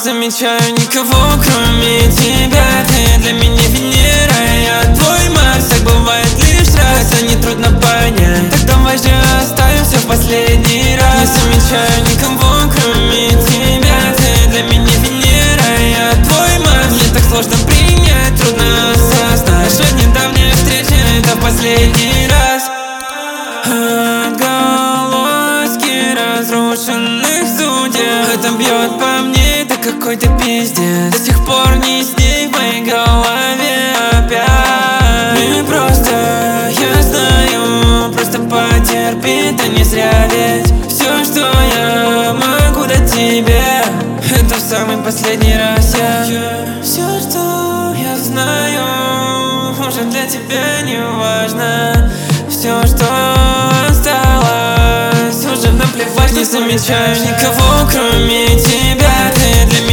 замечаю никого, кроме тебя. Ты для меня Венера, я твой Марс. Так бывает лишь раз, а не трудно понять. Так давай же оставим все в последний раз. Не замечаю никого, кроме тебя. Ты для меня Венера, я твой Марс. Мне так сложно принять, трудно осознать, что недавняя встреча — это последний раз. Отголоски разрушенных судеб, это бьет по мне, это какой-то пиздец. До сих пор не с ней в моей голове опять. Не просто, я знаю, просто потерпи, да не зря ведь. Все, что я могу дать тебе, это в самый последний раз я. Все, что я знаю, уже для тебя не важно. Все, что осталось, уже наплевать. Не замечаю никого, кроме тебя. Ты для меня